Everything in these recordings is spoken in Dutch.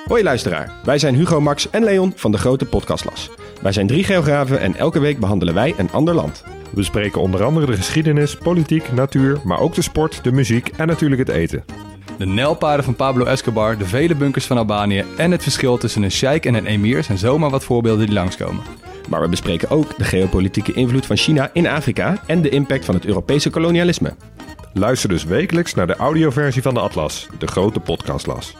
Hoi luisteraar, wij zijn Hugo, Max en Leon van de Grote Podcastlas. Wij zijn 3 geografen en elke week behandelen wij een ander land. We bespreken onder andere de geschiedenis, politiek, natuur, maar ook de sport, de muziek en natuurlijk het eten. De nijlpaarden van Pablo Escobar, de vele bunkers van Albanië en het verschil tussen een sheik en een emir zijn zomaar wat voorbeelden die langskomen. Maar we bespreken ook de geopolitieke invloed van China in Afrika en de impact van het Europese kolonialisme. Luister dus wekelijks naar de audioversie van de Atlas, de Grote Podcastlas.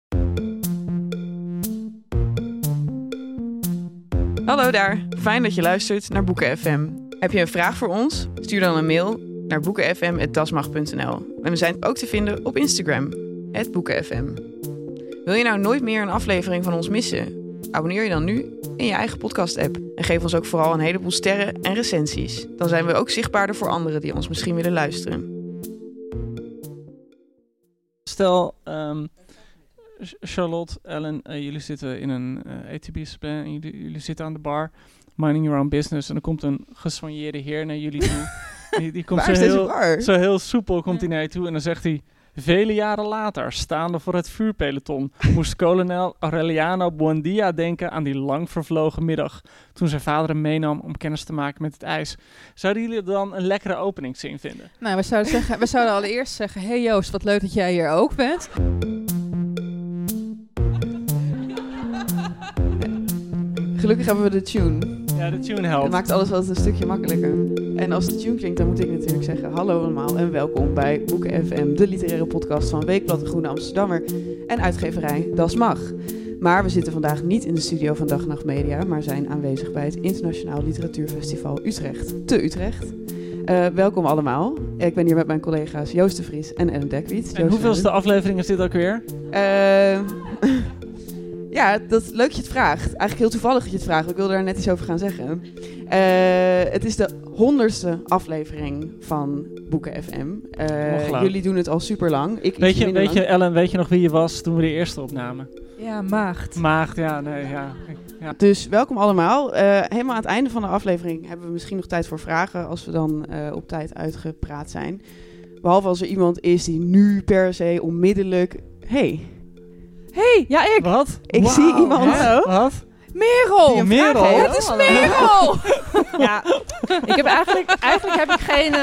Hallo daar, fijn dat je luistert naar Boeken FM. Heb je een vraag voor ons? Stuur dan een mail naar boekenfm@dasmag.nl. En we zijn ook te vinden op Instagram, @boekenfm. Wil je nou nooit meer een aflevering van ons missen? Abonneer je dan nu in je eigen podcast-app. En geef ons ook vooral een heleboel sterren en recensies. Dan zijn we ook zichtbaarder voor anderen die ons misschien willen luisteren. Stel, Charlotte, Ellen, jullie zitten in een ATB-splan en jullie zitten aan de bar, minding your own business. En er komt een gesoigneerde heer naar jullie toe. die komt zo heel soepel komt hij naar je toe en dan zegt hij: vele jaren later, staande voor het vuurpeloton, moest kolonel Aureliano Buendia denken aan die lang vervlogen middag, toen zijn vader hem meenam om kennis te maken met het ijs. Zouden jullie dan een lekkere openingszin vinden? Nou, we zouden allereerst zeggen: hey Joost, wat leuk dat jij hier ook bent. Gelukkig hebben we de tune. Ja, de tune helpt. Dat maakt alles wel een stukje makkelijker. En als de tune klinkt, dan moet ik natuurlijk zeggen: hallo allemaal en welkom bij Boeken FM, de literaire podcast van Weekblad de Groene Amsterdammer en uitgeverij Das Mag. Maar we zitten vandaag niet in de studio van Dag en Nacht Media, maar zijn aanwezig bij het Internationaal Literatuurfestival Utrecht, te Utrecht. Welkom allemaal. Ik ben hier met mijn collega's Joost de Vries en Ellen Dekwiet. En hoeveelste aflevering is dit ook weer? Ja, dat is leuk dat je het vraagt. Eigenlijk heel toevallig dat je het vraagt. Ik wilde daar net iets over gaan zeggen. Het is de 100ste aflevering van Boeken FM. Jullie doen het al super lang. Weet je, Ellen, weet je nog wie je was toen we de eerste opnamen? Ja, Maagd. Maagd, ja, nee, ja. Dus welkom allemaal. Helemaal aan het einde van de aflevering hebben we misschien nog tijd voor vragen, als we dan op tijd uitgepraat zijn. Behalve als er iemand is die nu per se onmiddellijk... Hey, ja, ik. Wat? Ik zie iemand. Wat? Merel! Merel! Het is Merel! Ja, ik heb eigenlijk heb ik geen...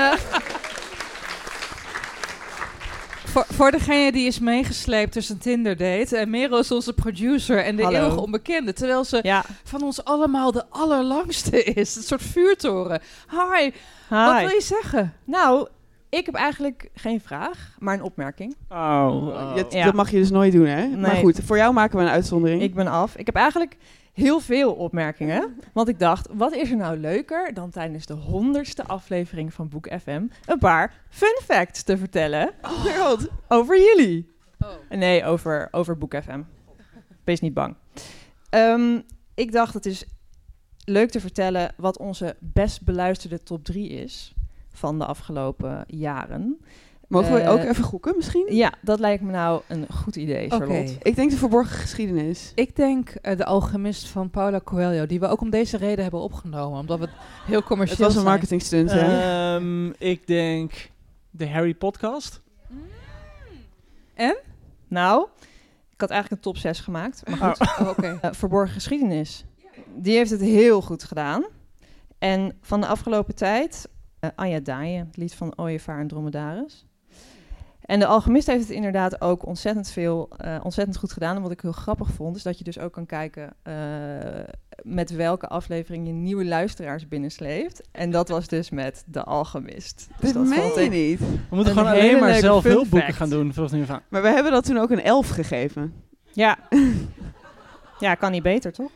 Voor degene die is meegesleept tussen een Tinder-date. Merel is onze producer en de eeuwige onbekende. Terwijl ze van ons allemaal de allerlangste is. Een soort vuurtoren. Hi. Wat wil je zeggen? Nou, ik heb eigenlijk geen vraag, maar een opmerking. Dat mag je dus nooit doen, hè? Nee. Maar goed, voor jou maken we een uitzondering. Ik ben af. Ik heb eigenlijk heel veel opmerkingen. Want ik dacht, wat is er nou leuker dan tijdens de 100ste aflevering van Boek FM een paar fun facts te vertellen over jullie. Nee, over Boek FM. Wees niet bang. Ik dacht, het is leuk te vertellen wat onze best beluisterde top 3 is van de afgelopen jaren. Mogen we ook even gokken misschien? Ja, dat lijkt me nou een goed idee, Charlotte. Okay. Ik denk de verborgen geschiedenis. Ik denk De Alchemist van Paulo Coelho, die we ook om deze reden hebben opgenomen. Omdat we het heel commercieel zijn. Het was een marketingstunt, hè? Ik denk de Harry Podcast. En? Nou, ik had eigenlijk een top 6 gemaakt. Maar goed. Verborgen geschiedenis. Die heeft het heel goed gedaan. En van de afgelopen tijd... Anja Daaien, het lied van Ooievaar en Dromedaris. En de Alchemist heeft het inderdaad ook ontzettend goed gedaan. En wat ik heel grappig vond, is dat je dus ook kan kijken met welke aflevering je nieuwe luisteraars binnensleept. En dat was dus met de Alchemist. Dus dat meen je niet. We moeten gewoon alleen maar zelf hulpboeken gaan doen. Maar we hebben dat toen ook een 11 gegeven. Ja. Ja, kan niet beter, toch?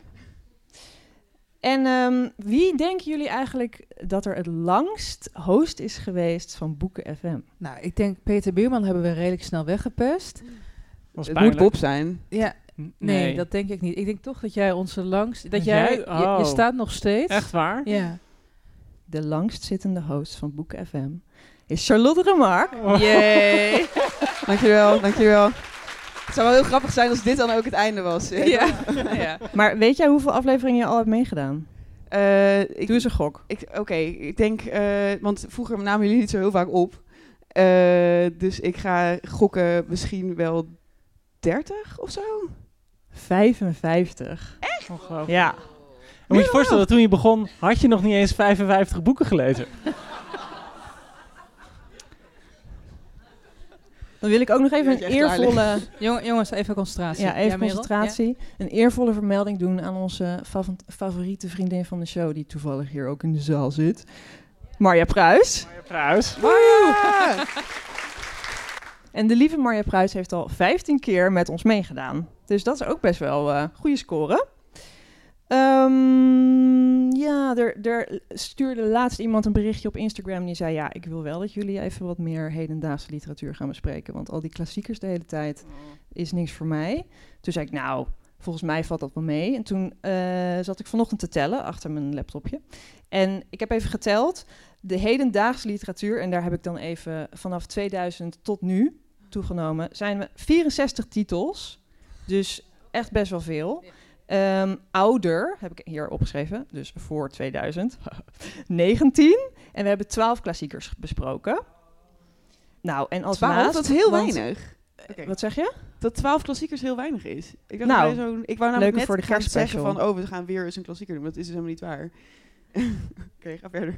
En wie denken jullie eigenlijk dat er het langst host is geweest van Boeken FM? Nou, ik denk Peter Buurman hebben we redelijk snel weggepest. Het moet Bob zijn. Ja, nee, dat denk ik niet. Ik denk toch dat jij onze langst... Dat je staat nog steeds. Echt waar? Ja. De langstzittende host van Boeken FM is Charlotte Remarque. Yay! Dankjewel. Het zou wel heel grappig zijn als dit dan ook het einde was. Ja. Maar weet jij hoeveel afleveringen je al hebt meegedaan? Doe eens een gok. Ik denk... want vroeger namen jullie niet zo heel vaak op. Dus ik ga gokken misschien wel 30 of zo. 55. Echt? Ongelooflijk. Ja. En moet je voorstellen, toen je begon, had je nog niet eens 55 boeken gelezen. Dan wil ik ook nog even een eervolle... Jongens, even concentratie. Ja, even concentratie. Ja? Een eervolle vermelding doen aan onze favoriete vriendin van de show, die toevallig hier ook in de zaal zit. Marja Pruis. Marja Pruis. En de lieve Marja Pruis heeft al 15 keer met ons meegedaan. Dus dat is ook best wel goede score. Er stuurde laatst iemand een berichtje op Instagram. Die zei, ik wil wel dat jullie even wat meer hedendaagse literatuur gaan bespreken. Want al die klassiekers de hele tijd is niks voor mij. Toen zei ik, volgens mij valt dat wel mee. En toen zat ik vanochtend te tellen achter mijn laptopje. En ik heb even geteld. De hedendaagse literatuur, en daar heb ik dan even vanaf 2000 tot nu toegenomen, zijn we 64 titels. Dus echt best wel veel. Ouder, heb ik hier opgeschreven, dus voor 2000, 19. En we hebben 12 klassiekers besproken. Nou, en als 12, laatst... dat is heel weinig. Okay. Wat zeg je? Dat 12 klassiekers heel weinig is. Ik dacht ik wou namelijk net voor de zeggen van, we gaan weer eens een klassieker doen. Dat is dus helemaal niet waar. Oké, ga verder.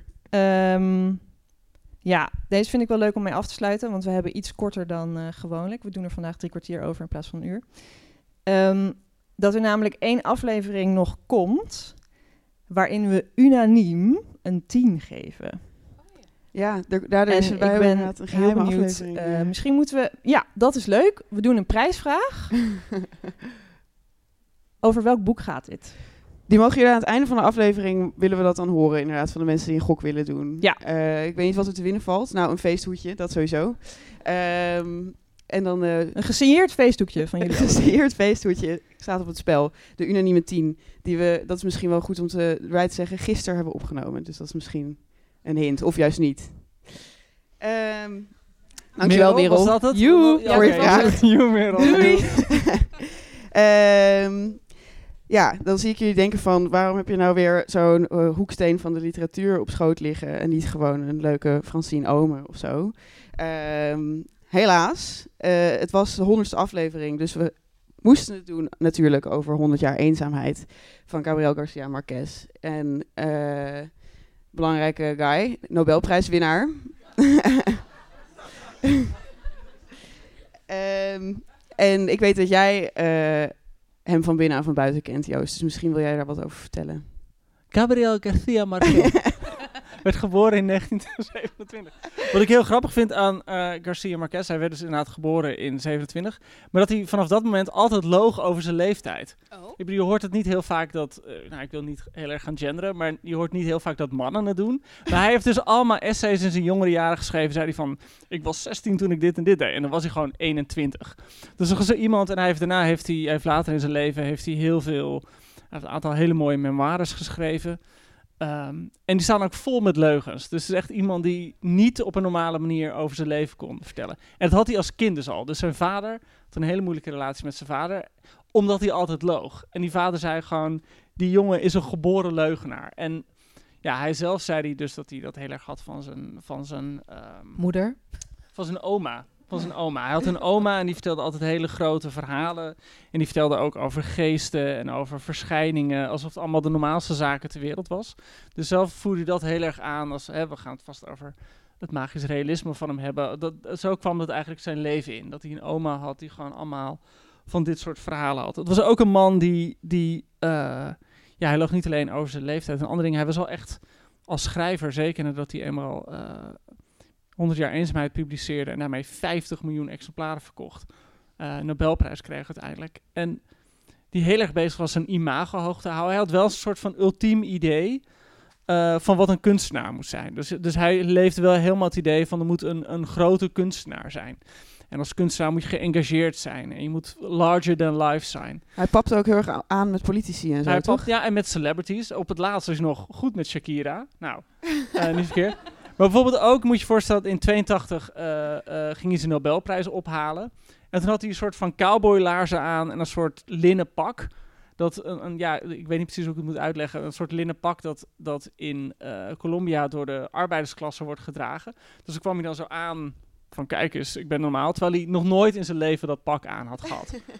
Deze vind ik wel leuk om mee af te sluiten, want we hebben iets korter dan gewoonlijk. We doen er vandaag 3 kwartier over in plaats van een uur. Dat er namelijk 1 aflevering nog komt, waarin we unaniem een 10 geven. Ja, daardoor is het bij een geheime aflevering. Misschien moeten we... Ja, dat is leuk. We doen een prijsvraag. Over welk boek gaat dit? Die mogen jullie aan het einde van de aflevering, willen we dat dan horen, inderdaad, van de mensen die een gok willen doen. Ja. Ik weet niet wat er te winnen valt. Nou, een feesthoedje, dat sowieso. En dan... een gesigneerd feestdoekje van jullie. Een gesigneerd feesthoedje staat op het spel. De unanieme 10. Dat is misschien wel goed om erbij te zeggen, gisteren hebben we opgenomen. Dus dat is misschien een hint. Of juist niet. Dankjewel, Merel. Was dat het? Voor je vraag. Merel. Doei. Dan zie ik jullie denken van, waarom heb je nou weer zo'n hoeksteen van de literatuur op schoot liggen en niet gewoon een leuke Francine Omen of zo. Helaas, het was de 100ste aflevering, dus we moesten het doen natuurlijk over 100 jaar eenzaamheid van Gabriel García Márquez. En belangrijke guy, Nobelprijswinnaar. En ik weet dat jij hem van binnen en van buiten kent, Joost. Dus misschien wil jij daar wat over vertellen. Gabriel García Márquez werd geboren in 1927. Wat ik heel grappig vind aan García Márquez, hij werd dus inderdaad geboren in 27, maar dat hij vanaf dat moment altijd loog over zijn leeftijd. Oh. Ik bedoel, je hoort het niet heel vaak dat, ik wil niet heel erg gaan genderen, maar je hoort niet heel vaak dat mannen het doen. Maar hij heeft dus allemaal essays in zijn jongere jaren geschreven, zei hij van, ik was 16 toen ik dit en dit deed. En dan was hij gewoon 21. Dus er is iemand, en hij heeft later in zijn leven een aantal hele mooie memoires geschreven. En die staan ook vol met leugens. Dus het is echt iemand die niet op een normale manier over zijn leven kon vertellen. En dat had hij als kind dus al. Dus zijn vader had een hele moeilijke relatie met zijn vader, omdat hij altijd loog. En die vader zei gewoon, die jongen is een geboren leugenaar. En ja, hij zelf zei hij dus dat hij dat heel erg had van zijn moeder? Van zijn oma. Van zijn oma. Hij had een oma en die vertelde altijd hele grote verhalen. En die vertelde ook over geesten en over verschijningen, alsof het allemaal de normaalste zaken ter wereld was. Dus zelf voerde hij dat heel erg aan als, we gaan het vast over het magisch realisme van hem hebben. Zo kwam dat eigenlijk zijn leven in. Dat hij een oma had die gewoon allemaal van dit soort verhalen had. Het was ook een man hij loog niet alleen over zijn leeftijd en andere dingen. Hij was al echt als schrijver, zeker nadat hij eenmaal 100 jaar eenzaamheid publiceerde en daarmee 50 miljoen exemplaren verkocht. Nobelprijs kreeg uiteindelijk. En die heel erg bezig was zijn imago hoog te houden. Hij had wel een soort van ultiem idee van wat een kunstenaar moet zijn. Dus hij leefde wel helemaal het idee van er moet een grote kunstenaar zijn. En als kunstenaar moet je geëngageerd zijn. En je moet larger than life zijn. Hij papte ook heel erg aan met politici en zo, toch? Ja, en met celebrities. Op het laatst was hij nog goed met Shakira. Nou, niet verkeerd. Maar bijvoorbeeld ook, moet je je voorstellen, dat in 82 ging hij zijn Nobelprijs ophalen. En toen had hij een soort van cowboylaarzen aan en een soort linnen pak. Ik weet niet precies hoe ik het moet uitleggen. Een soort linnen pak dat in Colombia door de arbeidersklasse wordt gedragen. Dus dan kwam hij dan zo aan van, kijk eens, ik ben normaal. Terwijl hij nog nooit in zijn leven dat pak aan had gehad.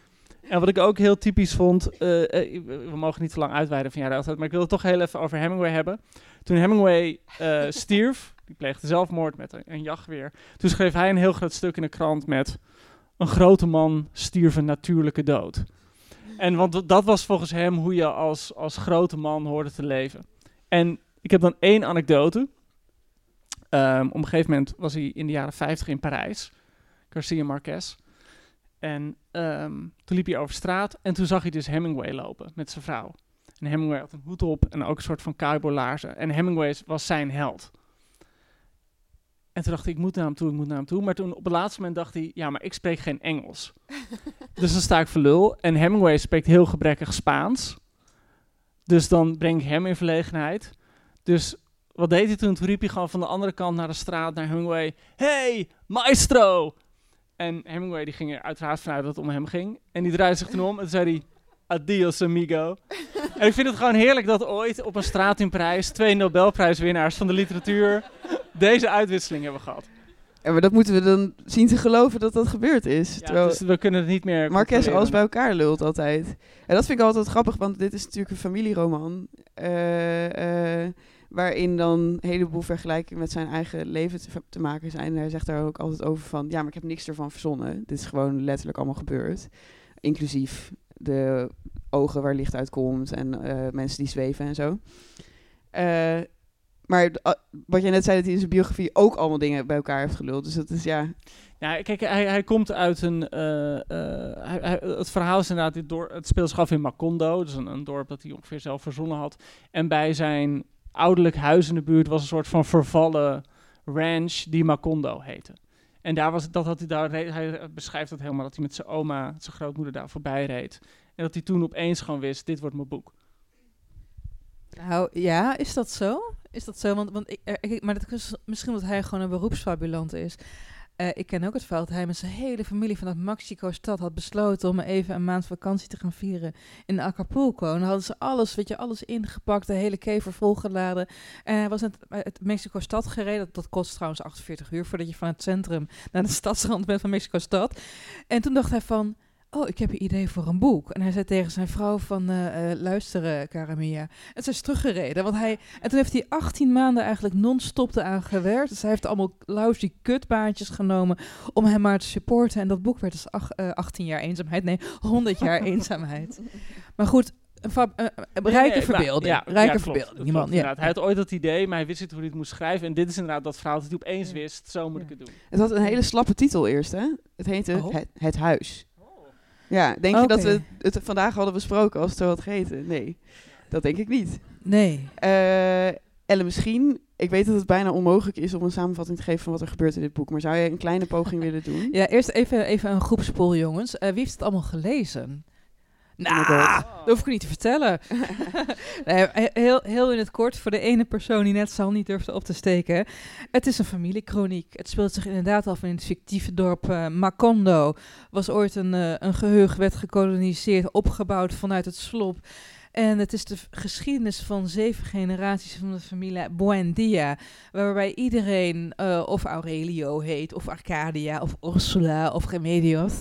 En wat ik ook heel typisch vond, we mogen niet te lang uitweiden van jaren oudheid, maar ik wil het toch heel even over Hemingway hebben. Toen Hemingway stierf, die pleegde zelfmoord met een jachtgeweer, toen schreef hij een heel groot stuk in de krant met: een grote man stierf een natuurlijke dood. En want dat was volgens hem hoe je als grote man hoorde te leven. En ik heb dan 1 anekdote. Op een gegeven moment was hij in de jaren 50 in Parijs, Garcia Marquez. En toen liep hij over straat en toen zag hij dus Hemingway lopen met zijn vrouw. En Hemingway had een hoed op en ook een soort van cowboylaarzen. En Hemingway was zijn held. En toen dacht hij, ik moet naar hem toe. Maar toen op het laatste moment dacht hij, ja, maar ik spreek geen Engels. Dus dan sta ik voor lul. En Hemingway spreekt heel gebrekkig Spaans. Dus dan breng ik hem in verlegenheid. Dus wat deed hij toen? Toen riep hij gewoon van de andere kant naar de straat naar Hemingway: hey, maestro! En Hemingway die ging er uiteraard vanuit dat het om hem ging. En die draaide zich toen om en toen zei hij: adios, amigo. En ik vind het gewoon heerlijk dat ooit op een straat in Parijs 2 Nobelprijswinnaars van de literatuur deze uitwisseling hebben gehad. Ja, maar dat moeten we dan zien te geloven dat dat gebeurd is. Ja, dus we kunnen het niet meer... Marquez alles bij elkaar lult altijd. En dat vind ik altijd grappig, want dit is natuurlijk een familieroman. Waarin dan een heleboel vergelijkingen met zijn eigen leven te maken zijn. En hij zegt daar ook altijd over van: ja, maar ik heb niks ervan verzonnen. Dit is gewoon letterlijk allemaal gebeurd. Inclusief de ogen waar licht uitkomt en mensen die zweven en zo. Maar wat jij net zei, dat hij in zijn biografie ook allemaal dingen bij elkaar heeft geluld. Dus dat is ja... Ja, kijk, hij komt uit een... het verhaal is inderdaad... Het speelt zich af in Macondo. Dus een dorp dat hij ongeveer zelf verzonnen had. En bij zijn ouderlijk huis in de buurt was een soort van vervallen ranch die Macondo heette. En hij beschrijft dat helemaal, dat hij met zijn oma, zijn grootmoeder daar voorbij reed. En dat hij toen opeens gewoon wist, dit wordt mijn boek. Nou ja, is dat zo? Is dat zo? Maar dat is misschien omdat hij gewoon een beroepsfabulant is. Ik ken ook het verhaal dat hij met zijn hele familie vanuit Mexico-stad had besloten om even een maand vakantie te gaan vieren in Acapulco. En dan hadden ze alles ingepakt, de hele kever volgeladen. En hij was uit Mexico-stad gereden. Dat kost trouwens 48 uur voordat je van het centrum naar de stadsrand bent van Mexico-stad. En toen dacht hij van: oh, ik heb een idee voor een boek. En hij zei tegen zijn vrouw van, luister, Caramia. En ze is teruggereden. En toen heeft hij 18 maanden eigenlijk non-stop eraan gewerkt. Dus hij heeft allemaal lousy kutbaantjes genomen om hem maar te supporten. En dat boek werd dus 18 jaar eenzaamheid. Nee, 100 jaar eenzaamheid. Maar goed, rijke verbeelding. Rijke verbeelding. Die man, hij had ooit dat idee, maar hij wist niet hoe hij het moest schrijven. En dit is inderdaad dat verhaal dat hij opeens wist, zo moet ik het doen. Het had een hele slappe titel eerst, hè? Het heette Het Huis. Ja, denk je dat we het vandaag hadden besproken als het zo had geheten? Nee, dat denk ik niet. Nee. Elle, misschien, ik weet dat het bijna onmogelijk is om een samenvatting te geven van wat er gebeurt in dit boek. Maar zou je een kleine poging willen doen? Ja, eerst even een groepspoll, jongens. Wie heeft het allemaal gelezen? Nou, dat hoef ik niet te vertellen. Nee, heel in het kort, voor de ene persoon die net zal niet durfde op te steken. Het is een familiekroniek. Het speelt zich inderdaad af in het fictieve dorp Macondo. Was ooit een geheugd, werd gekoloniseerd, opgebouwd vanuit het slop. En het is de geschiedenis van 7 generaties van de familie Buendia, waarbij iedereen of Aurelio heet, of Arcadia, of Ursula, of Remedios.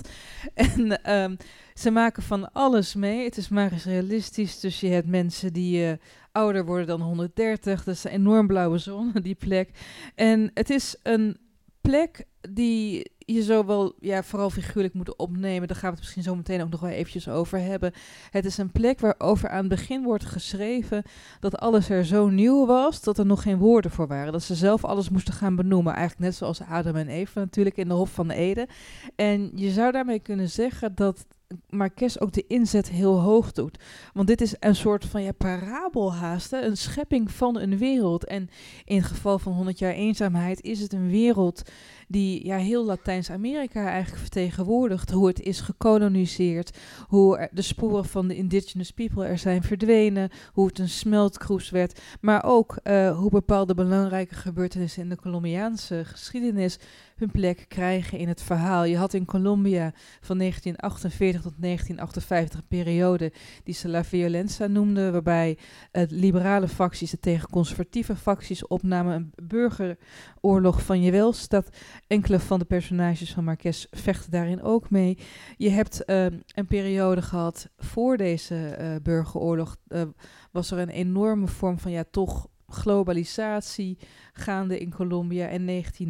En ze maken van alles mee. Het is maar eens realistisch. Dus je hebt mensen die ouder worden dan 130. Dat is een enorm blauwe zon, die plek. En het is een plek die je zo wel, vooral figuurlijk moet opnemen. Daar gaan we het misschien zo meteen ook nog wel eventjes over hebben. Het is een plek waarover aan het begin wordt geschreven dat alles er zo nieuw was, dat er nog geen woorden voor waren. Dat ze zelf alles moesten gaan benoemen. Eigenlijk net zoals Adam en Eva natuurlijk in de Hof van Eden. En je zou daarmee kunnen zeggen dat Marquez ook de inzet heel hoog doet. Want dit is een soort van parabelhaast, een schepping van een wereld. En in het geval van 100 jaar eenzaamheid is het een wereld die heel Latijns-Amerika eigenlijk vertegenwoordigt. Hoe het is gekoloniseerd, hoe de sporen van de indigenous people er zijn verdwenen, hoe het een smeltkroes werd, maar ook hoe bepaalde belangrijke gebeurtenissen in de Colombiaanse geschiedenis hun plek krijgen in het verhaal. Je had in Colombia van 1948 tot 1958 een periode die ze La Violencia noemden, waarbij liberale facties het tegen conservatieve facties opnamen. Een burgeroorlog van je welst. Dat enkele van de personages van Marquez vechten daarin ook mee. Je hebt een periode gehad voor deze burgeroorlog. Was er een enorme vorm van toch globalisatie gaande in Colombia. En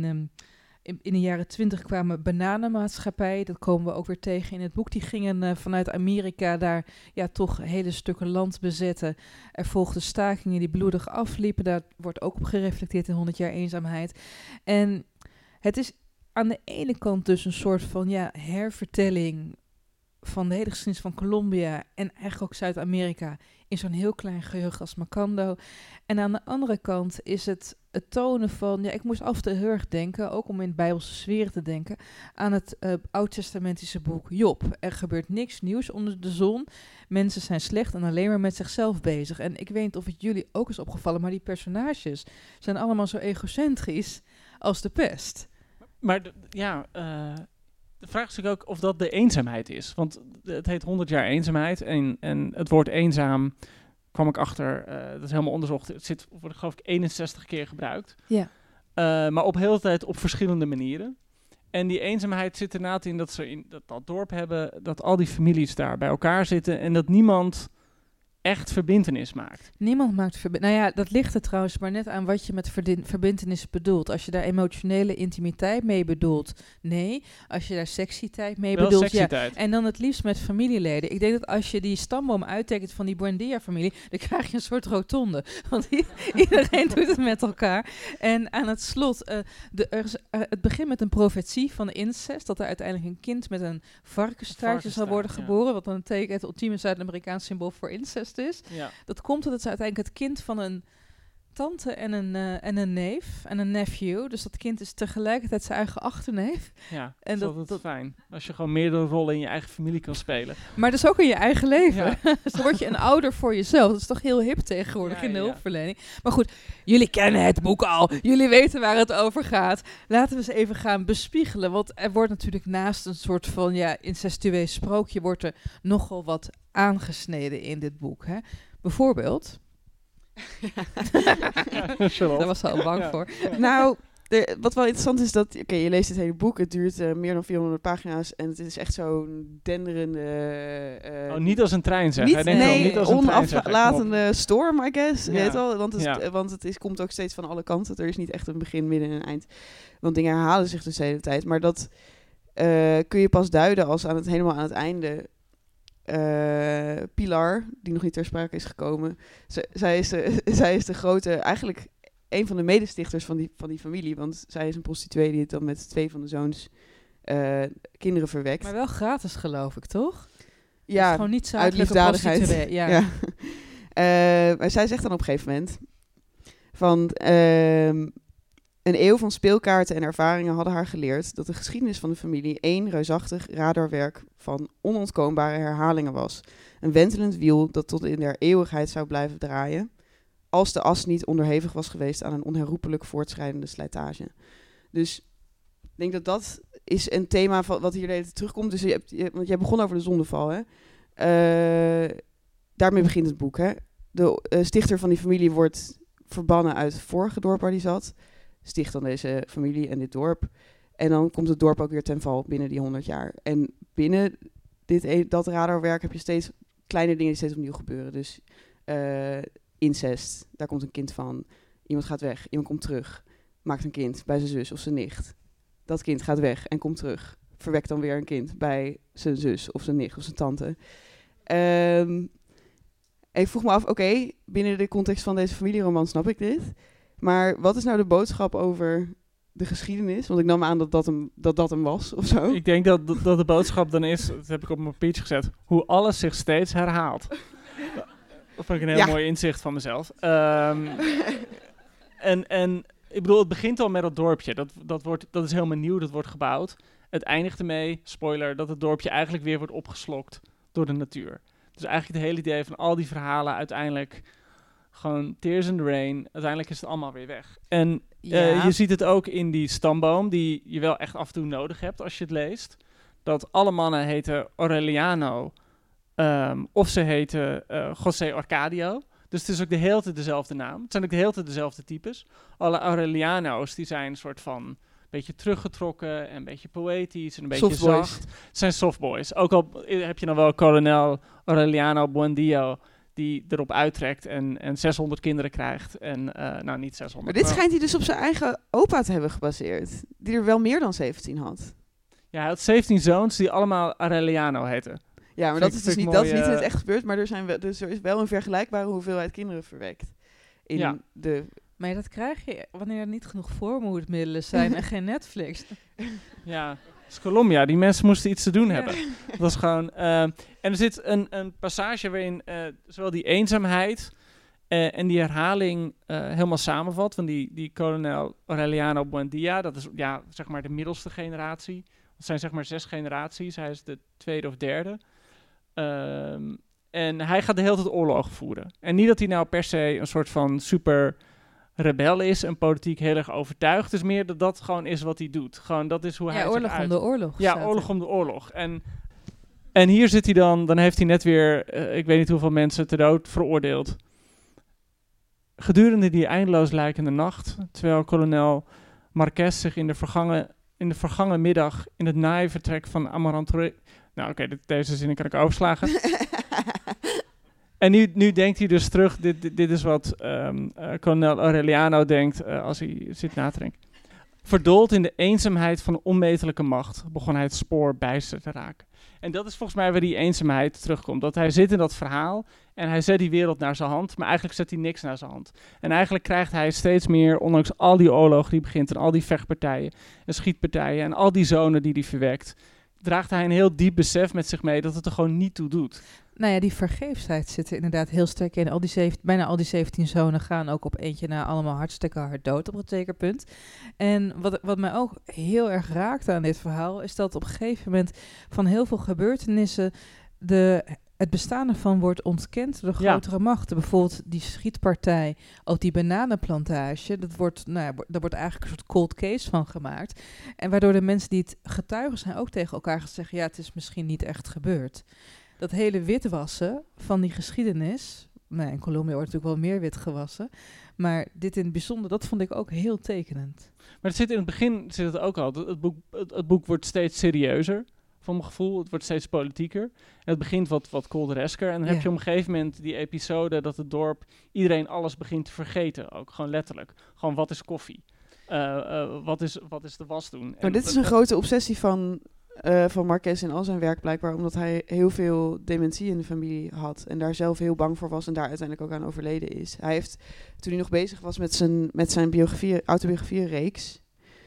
in de jaren 20 kwamen bananenmaatschappijen. Dat komen we ook weer tegen in het boek. Die gingen vanuit Amerika daar toch hele stukken land bezetten. Er volgden stakingen die bloedig afliepen. Daar wordt ook op gereflecteerd in 100 jaar eenzaamheid. En het is aan de ene kant dus een soort van hervertelling van de hele geschiedenis van Colombia en eigenlijk ook Zuid-Amerika in zo'n heel klein geheugen als Macondo. En aan de andere kant is het tonen van, ik moest af en toe heel erg denken, ook om in bijbelse sferen te denken, aan het oud-testamentische boek Job. Er gebeurt niks nieuws onder de zon. Mensen zijn slecht en alleen maar met zichzelf bezig. En ik weet niet of het jullie ook is opgevallen, maar die personages zijn allemaal zo egocentrisch als de pest. Maar de vraag is natuurlijk ook of dat de eenzaamheid is. Want het heet 100 jaar eenzaamheid. En het woord eenzaam kwam ik achter. Dat is helemaal onderzocht. Het wordt geloof ik 61 keer gebruikt. Ja. Maar op heel de tijd op verschillende manieren. En die eenzaamheid zit inderdaad in dat ze in dat dorp hebben, dat al die families daar bij elkaar zitten en dat niemand echt verbintenis maakt. Niemand maakt verbintenis. Nou ja, dat ligt er trouwens maar net aan wat je met verbintenis bedoelt. Als je daar emotionele intimiteit mee bedoelt, nee. Als je daar seksiteit mee wel bedoelt, seksiteit. En dan het liefst met familieleden. Ik denk dat als je die stamboom uittekent van die Buendia-familie, dan krijg je een soort rotonde. Want iedereen doet het met elkaar. En aan het slot, het begint met een profetie van incest, dat er uiteindelijk een kind met een varkensstaartje zal worden geboren, wat dan het ultieme Zuid-Amerikaans symbool voor incest is. Ja. Dat komt omdat ze uiteindelijk het kind van een tante en een neef en een nephew. Dus dat kind is tegelijkertijd zijn eigen achterneef. Ja, en dat is fijn. Als je gewoon meerdere rollen in je eigen familie kan spelen. Maar dus ook in je eigen leven. Ja. Dus dan word je een ouder voor jezelf. Dat is toch heel hip tegenwoordig in de hulpverlening. Maar goed, jullie kennen het boek al. Jullie weten waar het over gaat. Laten we eens even gaan bespiegelen. Want er wordt natuurlijk naast een soort van incestueus sprookje wordt er nogal wat aangesneden in dit boek. Hè? Bijvoorbeeld... Daar was ze al bang voor. Nou, wat wel interessant is dat... Oké, je leest het hele boek. Het duurt meer dan 400 pagina's. En het is echt zo'n denderende... niet als een trein, zeg. Niet als een onaflatende storm, I guess. Ja. Weet wel? Want het komt ook steeds van alle kanten. Er is niet echt een begin, midden en een eind. Want dingen herhalen zich dus de hele tijd. Maar dat kun je pas duiden als helemaal aan het einde... Pilar, die nog niet ter sprake is gekomen. Zij is de grote, eigenlijk een van de medestichters van die familie. Want zij is een prostituee die het dan met 2 van de zoons kinderen verwekt. Maar wel gratis, geloof ik, toch? Ja, gewoon niet uit liefdadigheid. Ja. Maar zij zegt dan op een gegeven moment van... Een eeuw van speelkaarten en ervaringen hadden haar geleerd dat de geschiedenis van de familie 1 reusachtig radarwerk van onontkoombare herhalingen was. Een wentelend wiel dat tot in der eeuwigheid zou blijven draaien, als de as niet onderhevig was geweest aan een onherroepelijk voortschrijdende slijtage. Dus ik denk dat is een thema van wat hier de hele tijd terugkomt. Dus want jij begon over de zondeval, hè? Daarmee begint het boek, hè? De stichter van die familie wordt verbannen uit het vorige dorp waar hij zat. Sticht dan deze familie en dit dorp. En dan komt het dorp ook weer ten val binnen die 100 jaar. En binnen dat radarwerk heb je steeds kleine dingen die steeds opnieuw gebeuren. Dus incest, daar komt een kind van. Iemand gaat weg, iemand komt terug. Maakt een kind bij zijn zus of zijn nicht. Dat kind gaat weg en komt terug. Verwekt dan weer een kind bij zijn zus of zijn nicht of zijn tante. Ik vroeg me af, oké, binnen de context van deze familieroman snap ik dit... Maar wat is nou de boodschap over de geschiedenis? Want ik nam aan dat hem was, of zo. Ik denk dat de boodschap dan is, dat heb ik op mijn papiertje gezet, hoe alles zich steeds herhaalt. Dat vond ik een heel mooi inzicht van mezelf. En ik bedoel, het begint al met dat dorpje. Dat is helemaal nieuw, dat wordt gebouwd. Het eindigt ermee, spoiler, dat het dorpje eigenlijk weer wordt opgeslokt door de natuur. Dus eigenlijk het hele idee van al die verhalen uiteindelijk Gewoon tears in the rain. Uiteindelijk is het allemaal weer weg. En je ziet het ook in die stamboom, die je wel echt af en toe nodig hebt als je het leest. Dat alle mannen heten Aureliano of ze heten José Arcadio. Dus het is ook de hele tijd dezelfde naam. Het zijn ook de hele tijd dezelfde types. Alle Aureliano's die zijn een soort van een beetje teruggetrokken en een beetje poëtisch en een beetje zacht. Het zijn softboys. Ook al heb je dan wel kolonel Aureliano Buendia die erop uittrekt en 600 kinderen krijgt. En nou, niet 600. Maar dit schijnt hij dus op zijn eigen opa te hebben gebaseerd. Die er wel meer dan 17 had. Ja, hij had 17 zoons die allemaal Aureliano heten. Ja, maar dat is dus niet, dat is niet in het echt gebeurd. Maar er is wel een vergelijkbare hoeveelheid kinderen verwekt. Maar dat krijg je wanneer er niet genoeg voormoedermiddelen zijn en geen Netflix. Ja, dat is Colombia. Die mensen moesten iets te doen hebben. Dat was gewoon... en er zit een passage waarin zowel die eenzaamheid en die herhaling helemaal samenvat. Van die kolonel Aureliano Buendia. Dat is zeg maar de middelste generatie. Dat zijn zeg maar 6 generaties. Hij is de 2e of 3e. En hij gaat de hele tijd oorlog voeren. En niet dat hij nou per se een soort van super rebel is en politiek heel erg overtuigd. Het is meer dat gewoon is wat hij doet. Gewoon dat is hoe hij oorlog om de oorlog. Ja, oorlog om de oorlog. En hier zit hij dan heeft hij net weer, ik weet niet hoeveel mensen ter dood veroordeeld. Gedurende die eindeloos lijkende nacht, terwijl kolonel Marquez zich in de vergangen middag in het naaivertrek van Amarantro... Nou oké, deze zinnen kan ik overslagen. En nu denkt hij dus terug, dit is wat kolonel Aureliano denkt als hij zit na te denken. Verdoold in de eenzaamheid van onmetelijke macht begon hij het spoor bijster te raken. En dat is volgens mij waar die eenzaamheid terugkomt. Dat hij zit in dat verhaal en hij zet die wereld naar zijn hand, maar eigenlijk zet hij niks naar zijn hand. En eigenlijk krijgt hij steeds meer, ondanks al die oorlog die begint en al die vechtpartijen en schietpartijen en al die zonen die hij verwekt, draagt hij een heel diep besef met zich mee dat het er gewoon niet toe doet. Nou ja, die vergeefsheid zit er inderdaad heel sterk in. Bijna al die 17 zonen gaan ook op eentje na allemaal hartstikke hard dood op het zekerpunt. En wat mij ook heel erg raakte aan dit verhaal is dat op een gegeven moment van heel veel gebeurtenissen het bestaan ervan wordt ontkend door grotere machten. Bijvoorbeeld die schietpartij, ook die bananenplantage. Daar wordt eigenlijk een soort cold case van gemaakt. En waardoor de mensen die het getuigen zijn ook tegen elkaar gaan zeggen, ja, het is misschien niet echt gebeurd. Dat hele witwassen van die geschiedenis, in Colombia wordt natuurlijk wel meer wit gewassen, maar dit in het bijzonder, dat vond ik ook heel tekenend. Maar in het begin zit het ook al, het boek wordt steeds serieuzer, van mijn gevoel, het wordt steeds politieker. En het begint wat colderesker en dan heb je op een gegeven moment die episode dat het dorp iedereen alles begint te vergeten, ook gewoon letterlijk. Gewoon wat is koffie? Wat is de was doen? Maar dit is een grote obsessie van Marquez in al zijn werk blijkbaar, omdat hij heel veel dementie in de familie had en daar zelf heel bang voor was en daar uiteindelijk ook aan overleden is. Hij heeft, toen hij nog bezig was met zijn autobiografie-reeks,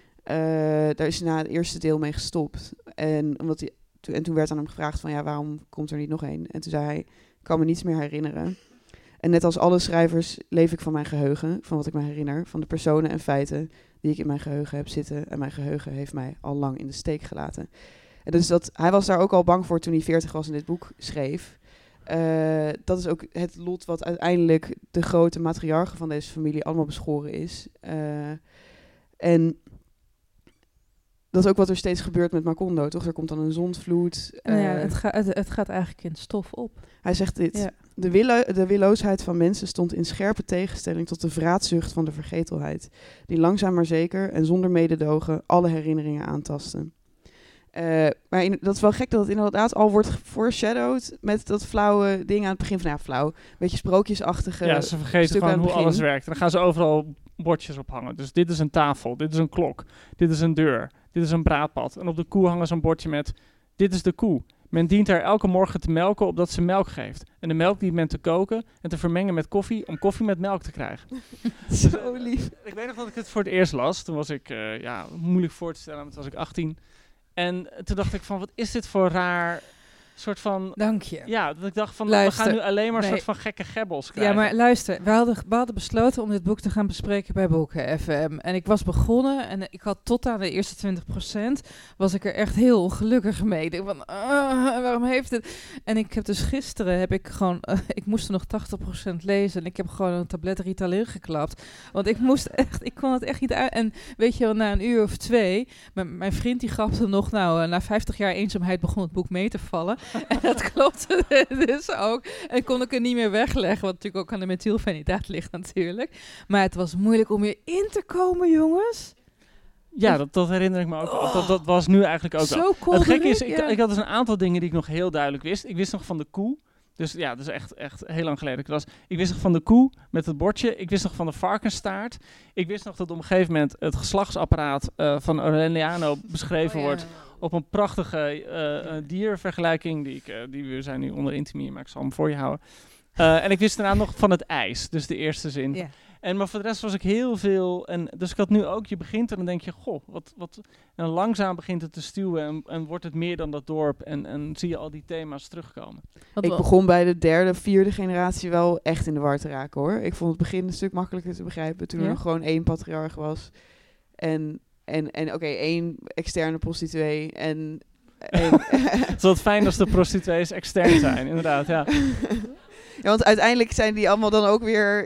daar is hij na het eerste deel mee gestopt. En toen werd aan hem gevraagd van, ja, waarom komt er niet nog een? En toen zei hij, ik kan me niets meer herinneren. En net als alle schrijvers leef ik van mijn geheugen, van wat ik me herinner, van de personen en feiten die ik in mijn geheugen heb zitten. En mijn geheugen heeft mij al lang in de steek gelaten. En dus hij was daar ook al bang voor toen hij 40 was en dit boek schreef. Dat is ook het lot wat uiteindelijk de grote matriarchen van deze familie allemaal beschoren is. En dat is ook wat er steeds gebeurt met Macondo, toch? Er komt dan een zondvloed. Het gaat eigenlijk in stof op. Hij zegt dit. Ja. De willoosheid van mensen stond in scherpe tegenstelling tot de vraatzucht van de vergetelheid, die langzaam maar zeker en zonder mededogen alle herinneringen aantasten. Maar dat is wel gek dat het inderdaad al wordt foreshadowed met dat flauwe ding aan het begin van, flauw, een beetje sprookjesachtige. Ja, ze vergeten gewoon hoe alles werkt. En dan gaan ze overal bordjes ophangen. Dus dit is een tafel, dit is een klok, dit is een deur, dit is een braadpad. En op de koe hangen ze een bordje met, dit is de koe. Men dient haar elke morgen te melken opdat ze melk geeft. En de melk dient men te koken en te vermengen met koffie om koffie met melk te krijgen. Zo lief. Ik weet nog dat ik het voor het eerst las. Toen was ik, moeilijk voor te stellen, toen was ik 18. En toen dacht ik van, wat is dit voor raar soort van... Dank je. Ja, dat ik dacht van, Luister, we gaan nu alleen maar een soort van gekke gebbels krijgen. Ja, maar luister, we hadden besloten om dit boek te gaan bespreken bij Boeken FM. En ik was begonnen en ik had tot aan de eerste 20% was ik er echt heel ongelukkig mee. Ik dacht van, waarom heeft het... En ik heb dus gisteren, ik moest er nog 80% lezen en ik heb gewoon een tablet Ritalin geklapt. Want ik kon het echt niet uit. En weet je wel, na een uur of 2, mijn vriend die grapte nog, na 50 jaar eenzaamheid begon het boek mee te vallen. En dat klopte dus ook. En kon ik het niet meer wegleggen, wat natuurlijk ook aan de methylfenidaat ligt natuurlijk. Maar het was moeilijk om in te komen, jongens. Ja, dat herinner ik me ook. Dat was nu eigenlijk ook zo wel. Het gekke is, ik had dus een aantal dingen die ik nog heel duidelijk wist. Ik wist nog van de koe. Dus ja, dat is echt heel lang geleden. Ik wist nog van de koe met het bordje. Ik wist nog van de varkensstaart. Ik wist nog dat op een gegeven moment het geslachtsapparaat van Aureliano beschreven wordt op een prachtige diervergelijking. Die we zijn nu onder intimie, maar ik zal hem voor je houden. En ik wist daarna nog van het ijs, dus de eerste zin. Yeah. Maar voor de rest was ik heel veel... Dus ik had nu ook, je begint en dan denk je, goh, wat... En langzaam begint het te stuwen en wordt het meer dan dat dorp. En zie je al die thema's terugkomen. Ik begon bij de 3e, 4e generatie wel echt in de war te raken, hoor. Ik vond het begin een stuk makkelijker te begrijpen. Toen er nog gewoon 1 patriarch was. En oké, 1 externe prostituee en... Het is wat fijn als de prostituees extern zijn, inderdaad, ja. Ja, want uiteindelijk zijn die allemaal dan ook weer...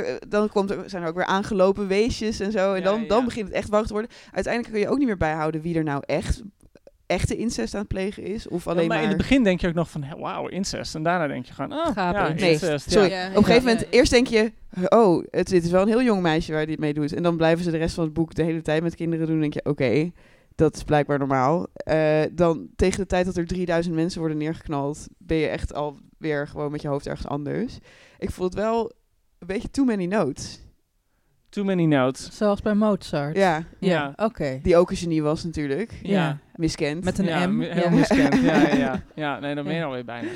zijn er ook weer aangelopen weesjes en zo. En dan begint het echt warrig te worden. Uiteindelijk kun je ook niet meer bijhouden wie er nou echte incest aan het plegen is. Of alleen maar... in het begin denk je ook nog van, wauw, incest. En daarna denk je gewoon, incest. Sorry, op een gegeven moment, eerst denk je... dit is wel een heel jong meisje waar dit mee doet. En dan blijven ze de rest van het boek de hele tijd met kinderen doen. En denk je, oké, dat is blijkbaar normaal. Dan tegen de tijd dat er 3000 mensen worden neergeknald... ben je echt alweer gewoon met je hoofd ergens anders. Ik vond het wel een beetje too many notes. Too many notes. Zoals bij Mozart. Ja. Oké. Die ook een genie was natuurlijk. Ja. Miskend. Met een M. Heel miskend. Ja, nee, dan ben je alweer bijna.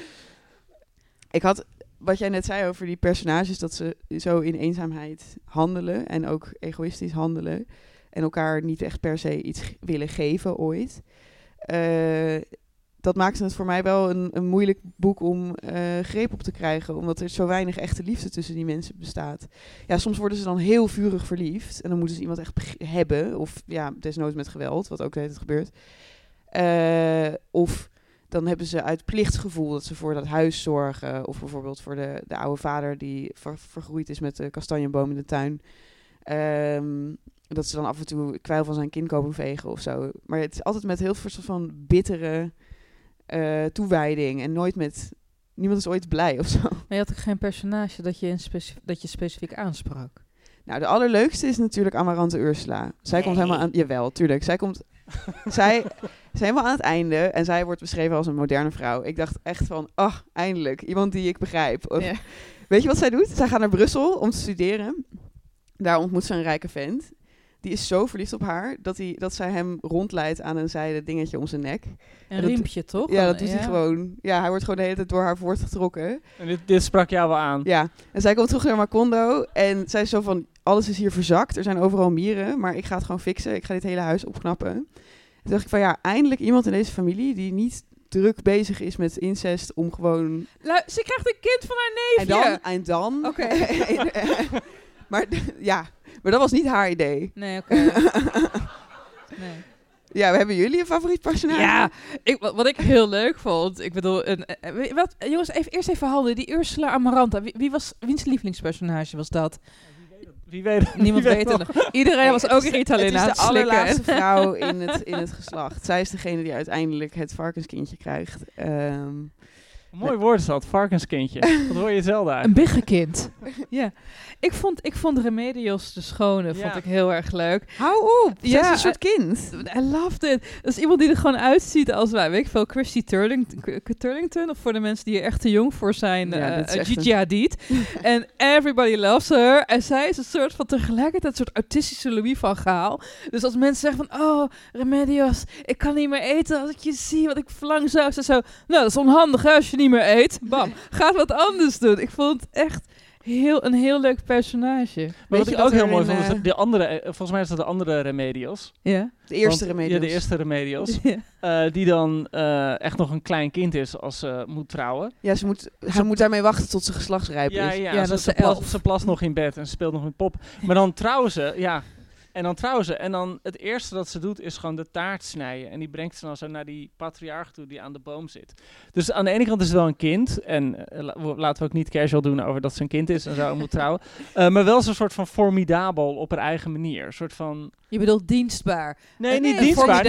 Ik had, wat jij net zei over die personages... dat ze zo in eenzaamheid handelen... en ook egoïstisch handelen... en elkaar niet echt per se iets willen geven ooit... dat maakte het voor mij wel een moeilijk boek om greep op te krijgen. Omdat er zo weinig echte liefde tussen die mensen bestaat. Ja, soms worden ze dan heel vurig verliefd. En dan moeten ze iemand echt hebben. Of ja, desnoods met geweld, wat ook de hele tijd gebeurt. Of dan hebben ze uit plichtsgevoel dat ze voor dat huis zorgen. Of bijvoorbeeld voor de oude vader die vergroeid is met de kastanjeboom in de tuin. Dat ze dan af en toe kwijl van zijn kin komen vegen of zo. Maar het is altijd met heel veel soort van bittere... toewijding en nooit met... Niemand is ooit blij of zo. Maar je had ook geen personage dat je specifiek aansprak? Nou, de allerleukste is natuurlijk Amarante Ursula. Zij komt helemaal aan... Jawel, tuurlijk. Zij is helemaal aan het einde en zij wordt beschreven als een moderne vrouw. Ik dacht echt van, eindelijk. Iemand die ik begrijp. Of, weet je wat zij doet? Zij gaat naar Brussel om te studeren. Daar ontmoet ze een rijke vent. Die is zo verliefd op haar dat zij hem rondleidt aan een zijden dingetje om zijn nek. Een riempje, toch? Ja, dat doet hij gewoon. Ja, hij wordt gewoon de hele tijd door haar voortgetrokken. En dit sprak jou wel aan. Ja, en zij komt terug naar Macondo en zij is zo van, alles is hier verzakt. Er zijn overal mieren, maar ik ga het gewoon fixen. Ik ga dit hele huis opknappen. En toen dacht ik van, eindelijk iemand in deze familie die niet druk bezig is met incest om gewoon... Ze krijgt een kind van haar neefje. En dan... Oké. Maar maar dat was niet haar idee. Nee, oké. Nee. Ja, hebben jullie een favoriet personage? Ja, wat ik heel leuk vond. Ik bedoel, jongens, eerst even handen. Die Ursula Amaranta. Wiens lievelingspersonage was dat? Wie weet het? Niemand weet het. Iedereen was ook Ritalin aan het slikken. Het is de allerlaatste vrouw in het geslacht. Zij is degene die uiteindelijk het varkenskindje krijgt. Mooi woord is dat, varkenskindje. Dat hoor je zelden uit. Een biggenkind. Ja. Ik vond Remedios de Schone vond ik heel erg leuk. Hou op, zij is een soort kind. I loved it. Dat is iemand die er gewoon uitziet als wij, weet ik veel, Christy Turlington. Of voor de mensen die er echt te jong voor zijn, Gigi Hadid. En everybody loves her. En zij is een soort van tegelijkertijd een soort autistische Louis van Gaal. Dus als mensen zeggen van, Remedios, ik kan niet meer eten als ik je zie, want ik verlang zo. Nou, dat is onhandig hè, als je niet meer eet. Bam, gaat wat anders doen. Ik vond het echt Een heel leuk personage. Maar wat ik ook heel mooi vond, is de andere, volgens mij is dat de andere Remedios. Ja. De eerste Remedios. Ja, de eerste Remedios. Die dan echt nog een klein kind is als ze moet trouwen. Ja, ze moet daarmee wachten tot ze geslachtsrijp is. Ja, dat ze plast nog in bed en ze speelt nog met pop. Maar dan trouwen ze, En dan het eerste dat ze doet is gewoon de taart snijden. En die brengt ze dan zo naar die patriarch toe die aan de boom zit. Dus aan de ene kant is het wel een kind. En laten we ook niet casual doen over dat ze een kind is en zo moet trouwen. Maar wel zo'n soort van formidabel op haar eigen manier. Een soort van... Je bedoelt dienstbaar. Nee, niet dienstbaar.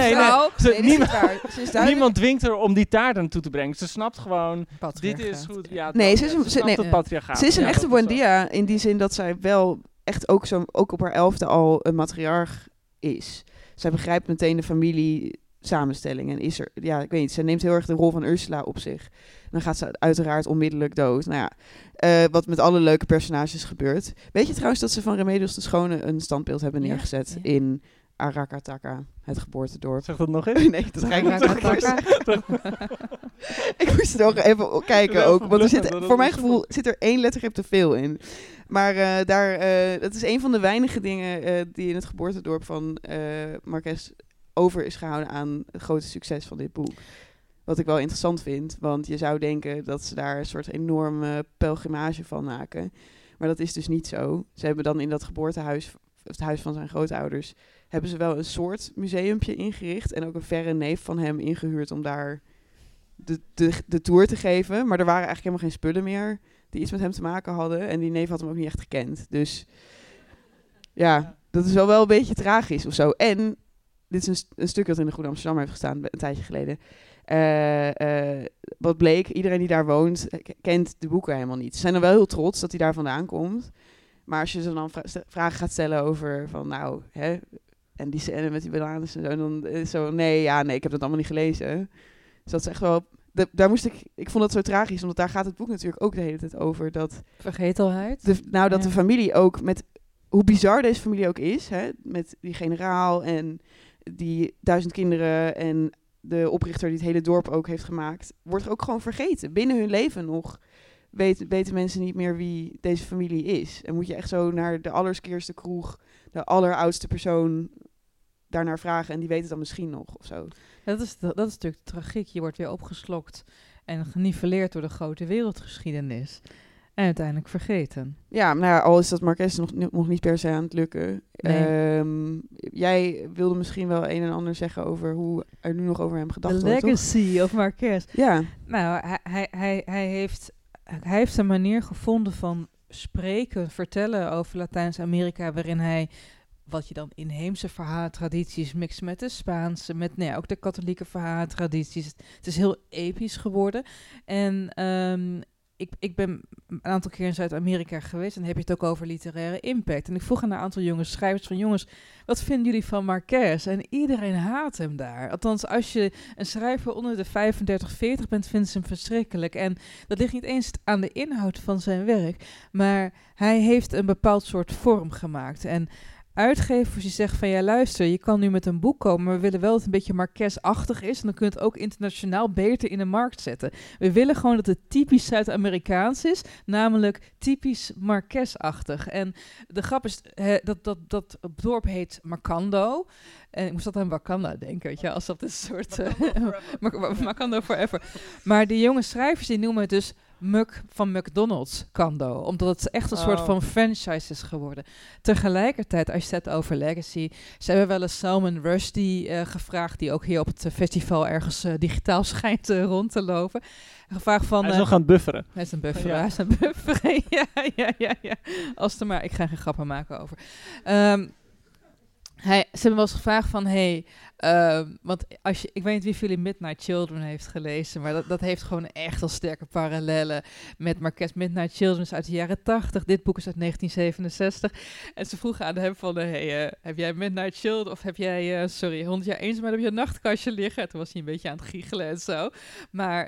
Nee. Niemand dwingt haar om die taart aan toe te brengen. Ze snapt gewoon, dit is hoe het... Ja, het patriarchaat. Ze is een echte Buendia in die zin dat zij wel... echt ook op haar 11e al een matriarch is. Zij begrijpt meteen de familie samenstelling en is er... Ja, ik weet niet, ze neemt heel erg de rol van Ursula op zich. Dan gaat ze uiteraard onmiddellijk dood. Nou ja, wat met alle leuke personages gebeurt. Weet je trouwens dat ze van Remedios de Schone een standbeeld hebben neergezet in Arakataka, het geboortedorp? Zeg dat nog eens? Nee, dat ga ik niet zeggen. Ik moest er nog even kijken ook. Want er zit, voor mijn gevoel zit er 1 lettergrip te veel in. Maar dat is een van de weinige dingen die in het geboortedorp van Marquez over is gehouden aan het grote succes van dit boek. Wat ik wel interessant vind, want je zou denken dat ze daar een soort enorme pelgrimage van maken. Maar dat is dus niet zo. Ze hebben dan in dat geboortehuis, het huis van zijn grootouders, hebben ze wel een soort museumpje ingericht en ook een verre neef van hem ingehuurd om daar de tour te geven. Maar er waren eigenlijk helemaal geen spullen meer die iets met hem te maken hadden. En die neef had hem ook niet echt gekend. Dus ja, dat is wel een beetje tragisch of zo. En dit is een stuk dat in de Groene Amsterdam heeft gestaan een tijdje geleden. Wat bleek, iedereen die daar woont kent de boeken helemaal niet. Ze zijn dan wel heel trots dat hij daar vandaan komt. Maar als je ze dan vragen gaat stellen over van nou, hè, en die scène met die bananen en zo, dan is zo, nee, ik heb dat allemaal niet gelezen. Dus dat is echt wel... Daar ik vond dat zo tragisch, omdat daar gaat het boek natuurlijk ook de hele tijd over. Dat vergetelheid. De familie ook, met hoe bizar deze familie ook is, hè, met die generaal en die 1000 kinderen en de oprichter die het hele dorp ook heeft gemaakt, wordt er ook gewoon vergeten. Binnen hun leven nog weten mensen niet meer wie deze familie is. En moet je echt zo naar de allerskeerste kroeg, de alleroudste persoon daarnaar vragen en die weet het dan misschien nog of zo. Dat is natuurlijk de tragiek. Je wordt weer opgeslokt en geniveleerd door de grote wereldgeschiedenis. En uiteindelijk vergeten. Ja, nou ja, al is dat Marquez nog niet per se aan het lukken. Nee. Jij wilde misschien wel een en ander zeggen over hoe er nu nog over hem gedacht wordt, The legacy of Marquez. Ja. Nou, hij heeft een manier gevonden van spreken, vertellen over Latijns-Amerika, waarin hij, wat je dan inheemse verhalentradities mixt met de Spaanse, met ook de katholieke verhalentradities. Het is heel episch geworden. En ik ben een aantal keer in Zuid-Amerika geweest en dan heb je het ook over literaire impact. En ik vroeg aan een aantal jonge schrijvers van jongens, wat vinden jullie van Marquez? En iedereen haat hem daar. Althans, als je een schrijver onder de 35, 40 bent, vinden ze hem verschrikkelijk. En dat ligt niet eens aan de inhoud van zijn werk, maar hij heeft een bepaald soort vorm gemaakt. En uitgevers die zeggen van ja, luister, je kan nu met een boek komen, maar we willen wel dat het een beetje Marquez-achtig is en dan kun je het ook internationaal beter in de markt zetten. We willen gewoon dat het typisch Zuid-Amerikaans is, namelijk typisch Marquez-achtig. En de grap is dat dorp heet Macondo. En ik moest altijd aan Wakanda denken, weet je, alsof het een soort Macondo Forever. Maar die jonge schrijvers die noemen het dus van McDonald's Kando, omdat het echt een soort van franchise is geworden. Tegelijkertijd, als je het hebt over legacy, ze hebben wel eens Salman Rushdie gevraagd, die ook hier op het festival ergens digitaal schijnt rond te lopen. Gevraagd van, hij is nog aan het bufferen. Hij is een bufferen, hij is een bufferen. Ja. Als er maar, ik ga geen grappen maken over. Ze hebben wel eens gevraagd van, want ik weet niet wie jullie Midnight Children heeft gelezen, maar dat heeft gewoon echt al sterke parallellen met Marquez. Midnight Children is uit de jaren 80, dit boek is uit 1967. En ze vroegen aan hem van, heb jij Midnight Children of heb jij, 100 jaar eenzaamheid op je nachtkastje liggen? En toen was hij een beetje aan het giechelen en zo. Maar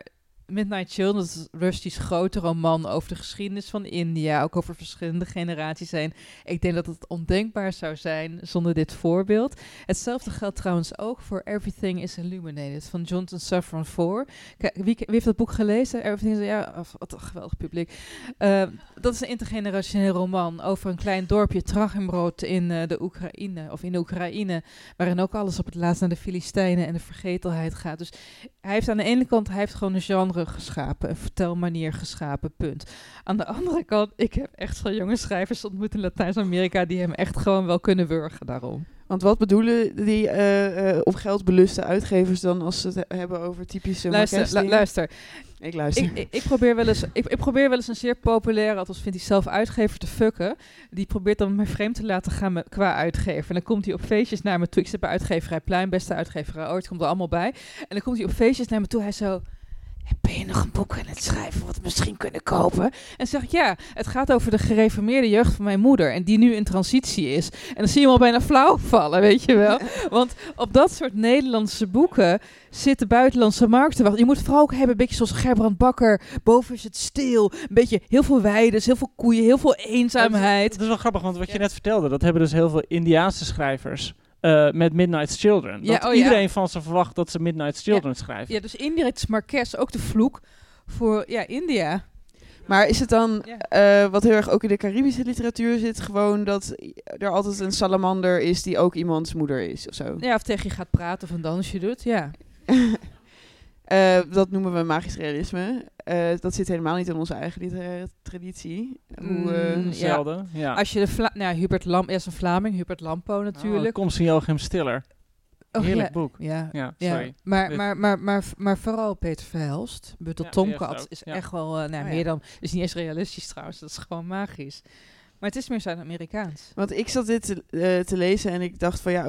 Midnight Children, dat is Rusty's grote roman over de geschiedenis van India, ook over verschillende generaties heen. Ik denk dat het ondenkbaar zou zijn zonder dit voorbeeld. Hetzelfde geldt trouwens ook voor Everything is Illuminated van Jonathan Safran Foer. Wie heeft dat boek gelezen? Everything is, wat een geweldig publiek. Dat is een intergenerationeel roman over een klein dorpje Trachimbrod in de Oekraïne, waarin ook alles op het laatst naar de Filistijnen en de vergetelheid gaat. Dus hij heeft aan de ene kant gewoon een genre geschapen, een vertelmanier geschapen, punt. Aan de andere kant, ik heb echt zo'n jonge schrijvers ontmoet in Latijns-Amerika die hem echt gewoon wel kunnen wurgen daarom. Want wat bedoelen die op geld beluste uitgevers dan als ze het hebben over typische Luister. Ik luister. Ik probeer wel eens een zeer populaire, althans vindt hij zelf uitgever, te fucken. Die probeert dan mij vreemd te laten gaan qua uitgever. En dan komt hij op feestjes naar me toe. Ik zit bij uitgeverij Pluim, beste uitgeverij ooit, komt er allemaal bij. En dan komt hij op feestjes naar me toe. Hij zo... Ben je nog een boek aan het schrijven wat we misschien kunnen kopen? En dan zeg ik, ja, het gaat over de gereformeerde jeugd van mijn moeder. En die nu in transitie is. En dan zie je hem al bijna flauw vallen, weet je wel. Want op dat soort Nederlandse boeken zit de buitenlandse markt te wachten. Je moet vooral ook hebben, een beetje zoals Gerbrand Bakker. Boven is het stil. Een beetje heel veel weides, heel veel koeien, heel veel eenzaamheid. Dat is wel grappig, want wat je net vertelde, dat hebben dus heel veel Indiaanse schrijvers. Met Midnight Children. Iedereen van ze verwacht dat ze Midnight Children schrijven. Ja, dus indirect is Marquez ook de vloek voor India. Maar is het dan, wat heel erg ook in de Caribische literatuur zit, gewoon dat er altijd een salamander is die ook iemands moeder is of zo? Ja, of tegen je gaat praten of een dansje doet, ja. Dat noemen we magisch realisme. Dat zit helemaal niet in onze eigen literaire traditie. Zelden, ja. Als je Hubert Lampo, is een Vlaming, Hubert Lampo natuurlijk. Kom zie Joachim Stiller. Heerlijk boek. Ja, sorry. Maar vooral Peter Verhelst, Bertel Tomcat is echt wel meer dan... is niet eens realistisch trouwens, dat is gewoon magisch. Maar het is meer Zuid-Amerikaans. Want ik zat dit te lezen en ik dacht van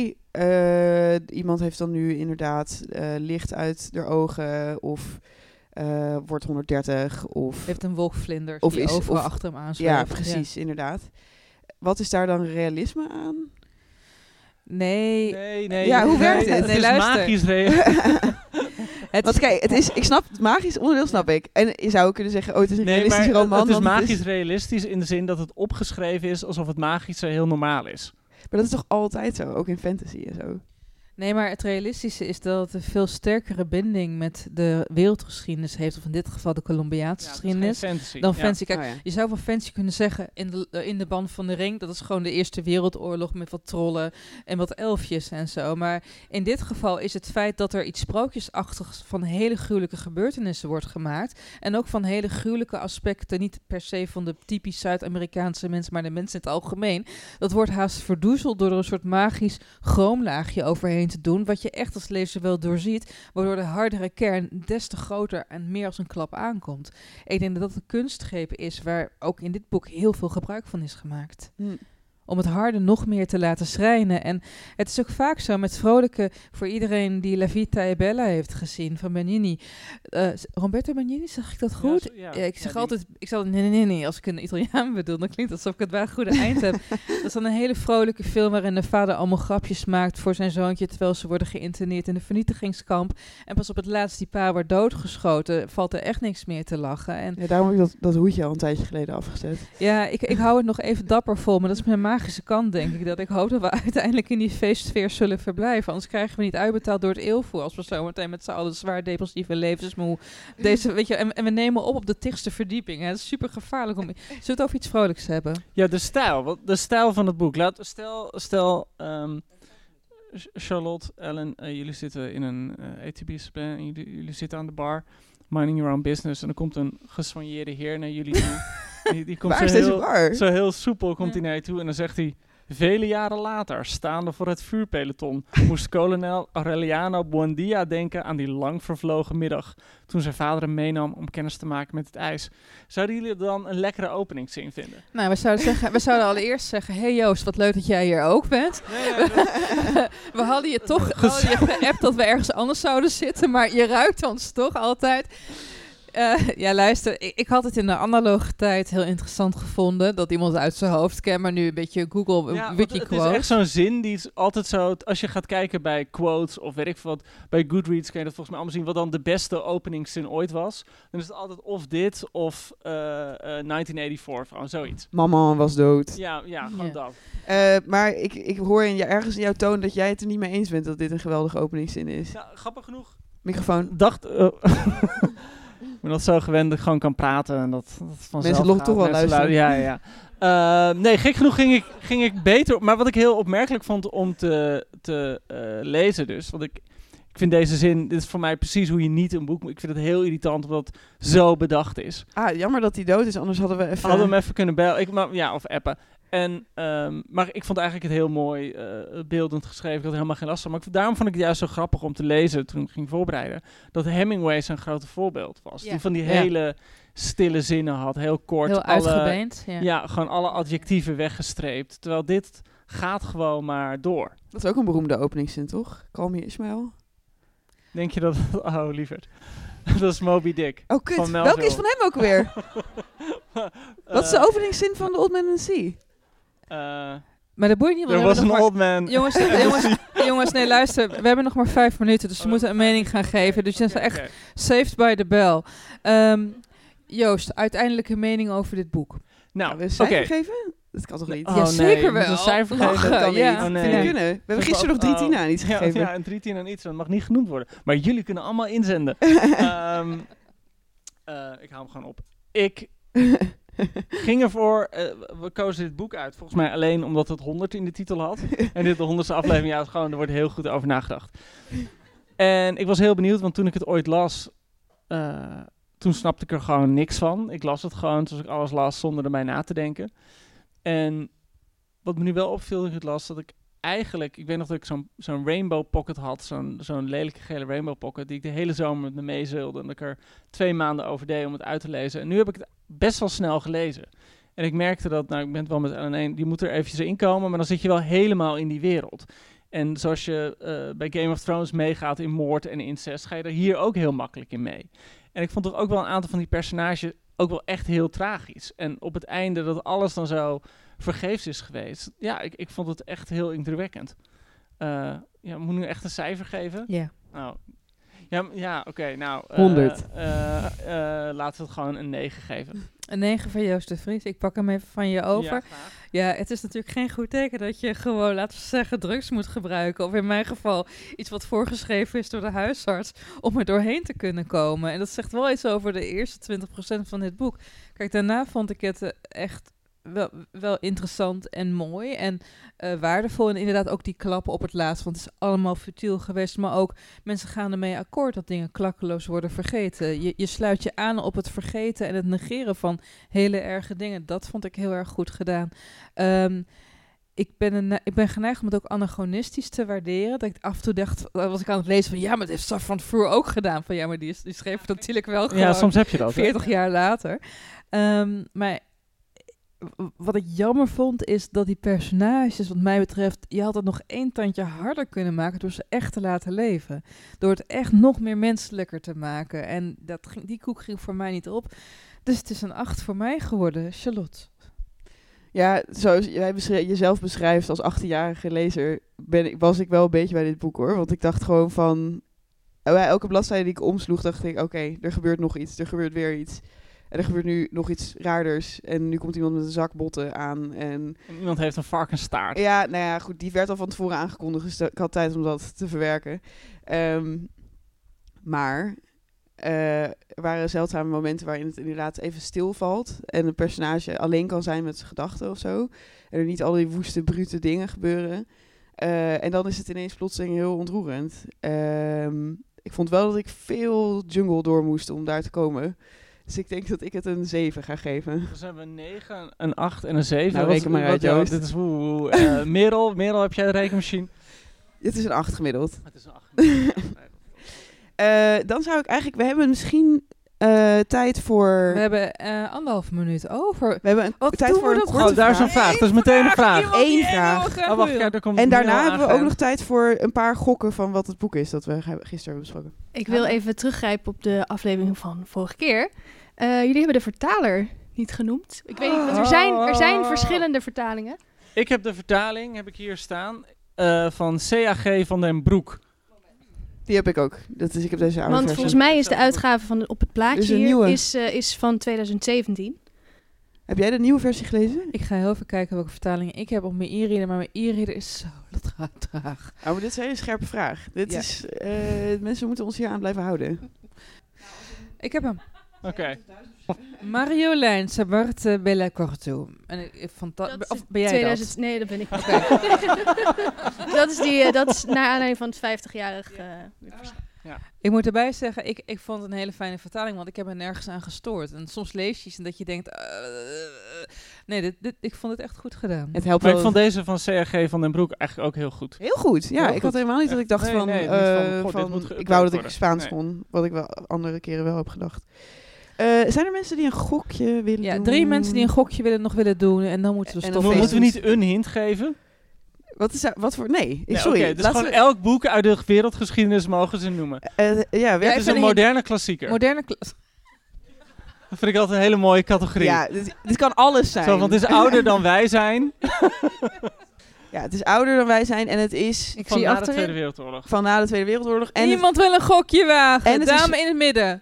iemand heeft dan nu inderdaad licht uit de ogen of wordt 130 of... Heeft een wolkvlinder of die is overal achter hem aanzweeft. Ja, precies, inderdaad. Wat is daar dan realisme aan? Nee. Ja, hoe werkt het? Het is magisch realisme. Want kijk, ik snap het magisch onderdeel, snap ik. En je zou kunnen zeggen, het is een realistische roman. Het is magisch realistisch in de zin dat het opgeschreven is alsof het magische heel normaal is. Maar dat is toch altijd zo, ook in fantasy en zo? Nee, maar het realistische is dat het een veel sterkere binding met de wereldgeschiedenis heeft, of in dit geval de Colombiaanse geschiedenis, dan fantasy. Kijk, je zou van fantasy kunnen zeggen, in de Band van de Ring, dat is gewoon de Eerste Wereldoorlog met wat trollen en wat elfjes en zo. Maar in dit geval is het feit dat er iets sprookjesachtigs van hele gruwelijke gebeurtenissen wordt gemaakt, en ook van hele gruwelijke aspecten, niet per se van de typisch Zuid-Amerikaanse mensen, maar de mensen in het algemeen, dat wordt haast verdoezeld door er een soort magisch chroomlaagje overheen te doen, wat je echt als lezer wel doorziet, waardoor de hardere kern des te groter en meer als een klap aankomt. Ik denk dat dat een kunstgreep is waar ook in dit boek heel veel gebruik van is gemaakt. Om het harde nog meer te laten schrijnen. En het is ook vaak zo met vrolijke, voor iedereen die La Vita è Bella heeft gezien van Benigni. Roberto Benigni, zeg ik dat goed? Ik zeg altijd nee, als ik een Italiaan bedoel, dan klinkt het alsof ik het wel een goede eind heb. Dat is dan een hele vrolijke film waarin de vader allemaal grapjes maakt voor zijn zoontje, terwijl ze worden geïnterneerd in een vernietigingskamp. En pas op het laatst die pa wordt doodgeschoten, valt er echt niks meer te lachen. En daarom heb ik dat hoedje al een tijdje geleden afgezet. Ja, ik hou het nog even dapper vol, maar dat is mijn magische kant, denk ik. Dat ik hoop dat we uiteindelijk in die feestsfeer zullen verblijven. Anders krijgen we niet uitbetaald door het eeuwvoer. Als we zometeen met z'n allen zwaar depressieve levensmoe. En we nemen op de tigste verdieping. Hè. Het is super gevaarlijk. Zullen we het over iets vrolijks hebben? Ja, de stijl van het boek. Stel Charlotte, Ellen, jullie zitten in een ATB-splan en jullie zitten aan de bar, minding your own business. En er komt een gesoigneerde heer naar jullie toe. Die komt zo heel soepel komt hij naar je toe en dan zegt hij: vele jaren later, staande voor het vuurpeloton, moest kolonel Aureliano Buendia denken aan die lang vervlogen middag, toen zijn vader hem meenam om kennis te maken met het ijs. Zouden jullie dan een lekkere openingszin vinden? Nou, we zouden allereerst zeggen: hey Joost, wat leuk dat jij hier ook bent. We hadden je toch geappt dat we ergens anders zouden zitten, maar je ruikt ons toch altijd. Luister, ik had het in de analoge tijd heel interessant gevonden dat iemand uit zijn hoofd kent, maar nu een beetje Google wiki-quote. Het is echt zo'n zin die is altijd zo, als je gaat kijken bij quotes of weet ik veel wat, bij Goodreads kun je dat volgens mij allemaal zien, wat dan de beste openingszin ooit was. Dan is het altijd of dit of 1984, gewoon zoiets. Mama was dood. Ja, gewoon dat. Maar ik hoor ergens in jouw toon dat jij het er niet mee eens bent dat dit een geweldige openingszin is. Ja, grappig genoeg. Microfoon. Ik ben dat zo gewend dat ik gewoon kan praten en dat vanzelf mensen loggen toch wel luisteren. Ja. Nee, gek genoeg ging ik beter. Maar wat ik heel opmerkelijk vond om te lezen dus. Want ik vind deze zin, dit is voor mij precies hoe je niet een boek moet. Ik vind het heel irritant omdat het zo bedacht is. Jammer dat hij dood is, anders hadden we hem even kunnen bellen. Of appen. Maar ik vond eigenlijk het heel mooi beeldend geschreven. Ik had er helemaal geen last van. Maar daarom vond ik het juist zo grappig om te lezen toen ik ging voorbereiden. Dat Hemingway zijn grote voorbeeld was. Ja. Die van die hele stille zinnen had. Heel kort. Heel uitgebeend. Ja, gewoon alle adjectieven weggestreept. Terwijl dit gaat gewoon maar door. Dat is ook een beroemde openingszin, toch? Call me Ismail. Denk je dat... Oh, lieverd. Dat is Moby Dick. Oh, kut. Welke is van hem ook weer? Wat is de openingszin van The Old Man and the Sea? Maar dat boeit niet. Er was een old man. Jongens, nee, luister. We hebben nog maar 5 minuten, dus we moeten een mening gaan geven. Dus dat is echt saved by the bell. Joost, uiteindelijk een mening over dit boek. Nou, we cijfer geven? Dat kan toch niet? Ja, zeker wel. Een cijfer geven, dat kan niet. Oh, nee. Vind ik kunnen. We hebben gisteren nog 3 10 aan iets gegeven. Ja, een 3 10 aan iets. Dat mag niet genoemd worden. Maar jullie kunnen allemaal inzenden. Ik haal hem gewoon op. Ik ging ervoor, we kozen dit boek uit. Volgens mij alleen omdat het 100 in de titel had. En dit de 100ste aflevering. Ja, gewoon, er wordt heel goed over nagedacht. En ik was heel benieuwd, want toen ik het ooit las, toen snapte ik er gewoon niks van. Ik las het gewoon zoals ik alles las, zonder erbij na te denken. En wat me nu wel opviel toen ik het las, dat ik eigenlijk, ik weet nog dat ik zo'n rainbow pocket had, zo'n lelijke gele rainbow pocket, die ik de hele zomer met me meezeulde. En dat ik er 2 maanden over deed om het uit te lezen. En nu heb ik het best wel snel gelezen. En ik merkte dat, ik ben het wel met Ellen, die moet er eventjes in komen, maar dan zit je wel helemaal in die wereld. En zoals je bij Game of Thrones meegaat in moord en incest, ga je er hier ook heel makkelijk in mee. En ik vond toch ook wel een aantal van die personages ook wel echt heel tragisch. En op het einde dat alles dan zo vergeefs is geweest. Ja, ik vond het echt heel indrukwekkend. Moet ik nu echt een cijfer geven? Ja. Nou, oké. 100. Laten we het gewoon een 9 geven. Een 9 van Joost de Vries. Ik pak hem even van je over. Ja, het is natuurlijk geen goed teken dat je gewoon, laten we zeggen, drugs moet gebruiken. Of in mijn geval iets wat voorgeschreven is door de huisarts om er doorheen te kunnen komen. En dat zegt wel iets over de eerste 20% van dit boek. Kijk, daarna vond ik het echt wel interessant en mooi en waardevol. En inderdaad ook die klappen op het laatst, want het is allemaal futiel geweest. Maar ook mensen gaan ermee akkoord dat dingen klakkeloos worden vergeten. Je sluit je aan op het vergeten en het negeren van hele erge dingen. Dat vond ik heel erg goed gedaan. Ik ben geneigd om het ook anachronistisch te waarderen. Dat ik af en toe dacht, was ik aan het lezen van, ja, maar dat heeft Safran Foer ook gedaan. Van ja, maar die schreef het natuurlijk wel gewoon. Ja, soms heb je dat. 40 jaar later. Maar wat ik jammer vond, is dat die personages, wat mij betreft, je had het nog 1 tandje harder kunnen maken door ze echt te laten leven. Door het echt nog meer menselijker te maken. En die koek ging voor mij niet op. Dus het is een 8 voor mij geworden. Charlotte. Ja, zoals jij jezelf beschrijft als 18-jarige lezer, was ik wel een beetje bij dit boek, hoor. Want ik dacht gewoon van, bij elke bladzijde die ik omsloeg, dacht ik, oké, er gebeurt nog iets, er gebeurt weer iets. En er gebeurt nu nog iets raarders. En nu komt iemand met een zak botten aan. En iemand heeft een varkensstaart. Ja, nou ja, goed. Die werd al van tevoren aangekondigd. Dus ik had tijd om dat te verwerken. Maar er waren zeldzame momenten waarin het inderdaad even stilvalt. En een personage alleen kan zijn met zijn gedachten of zo. En er niet al die woeste, brute dingen gebeuren. En dan is het ineens plotseling heel ontroerend. Ik vond wel dat ik veel jungle door moest om daar te komen. Dus ik denk dat ik het een 7 ga geven. Dus hebben we een 9, een 8 en een 7. Nou, reken maar uit, Joost. Dit is Merel, heb jij de rekenmachine? Het is een 8 gemiddeld. Het is een 8 gemiddeld. Dan zou ik eigenlijk... We hebben misschien tijd voor... We hebben 1,5 minuut over. We hebben tijd voor een korte vraag. Daar is een vraag. Dat is meteen een vraag. 1 vraag. Wacht, kijk, daar komt en daarna hebben we ook nog tijd voor een paar gokken van wat het boek is dat we gisteren hebben besproken. Ik wil even teruggrijpen op de aflevering van vorige keer. Jullie hebben de vertaler niet genoemd. Ik weet niet, er zijn verschillende vertalingen. Ik heb de vertaling, heb ik hier staan, van CAG van den Broek. Die heb ik ook. Ik heb deze oude Want versie. volgens mij is de uitgave op het plaatje hier is van 2017. Heb jij de nieuwe versie gelezen? Ik ga heel even kijken welke vertalingen ik heb op mijn e-reader, maar mijn e-reader is zo traag. Oh, maar dit is een hele scherpe vraag. Mensen moeten ons hier aan blijven houden. Ik heb hem. Oké. Marjolein Sabarte Bella Corto. Of ben jij dat? Nee, dat ben ik. Dat is naar aanleiding van het 50-jarig... Ja. Ik moet erbij zeggen, ik vond het een hele fijne vertaling, want ik heb er nergens aan gestoord. En soms lees je iets en dat je denkt... nee, ik vond het echt goed gedaan. Het helpt maar ik vond deze van CAG van den Broek eigenlijk ook heel goed. Heel goed, ja. Heel ik had helemaal niet dat ik dacht ik wou dat ik Spaans kon, wat ik wel andere keren wel heb gedacht. Zijn er mensen die een gokje willen doen? 3 mensen die een gokje nog willen doen en dan moeten we stoppen. Moeten we niet een hint geven? Wat voor... Nee, sorry. Okay, dus gewoon elk boek uit de wereldgeschiedenis mogen ze noemen. Het is een moderne klassieker. Dat vind ik altijd een hele mooie categorie. Ja, dit kan alles zijn. Want het is ouder dan wij zijn. Ja, het is ouder dan wij zijn en het is... Van na de Tweede Wereldoorlog. Van na de Tweede Wereldoorlog. En iemand wil een gokje wagen. En dame in het midden.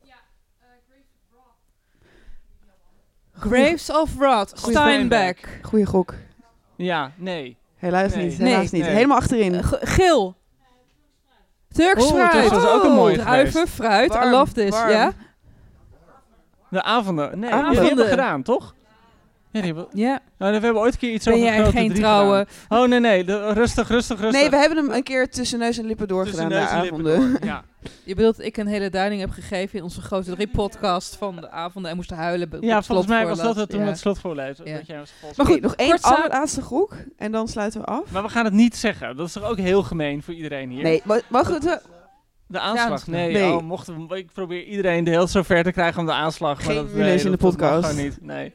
Graves of Wrath. Steinbeck. Goeie gok. Ja, nee. Helaas niet. Helemaal achterin. Geel. Turks fruit. Dat was ook een mooie druiven, fruit. Warm, I love this. Ja? De avonden. Nee, die hebben we gedaan, toch? Ja. Nou, we hebben ooit een keer iets over jij geen trouwen? Oh, nee. Rustig. Nee, we hebben hem een keer tussen neus en lippen doorgedaan, de avonden. Ja. Je bedoelt dat ik een hele duiding heb gegeven in onze grote 3 podcast van de avonden en moest huilen. Ja, volgens mij was dat toen het slot voorlezen. Ja. Maar goed, nog één allerlaatste gok en dan sluiten we af. Maar we gaan het niet zeggen. Dat is toch ook heel gemeen voor iedereen hier? Nee, mag het... De aanslag? Nee. Oh, ik probeer iedereen heel zo ver te krijgen om de aanslag. Geen lezen in de podcast. Dat gewoon niet, nee.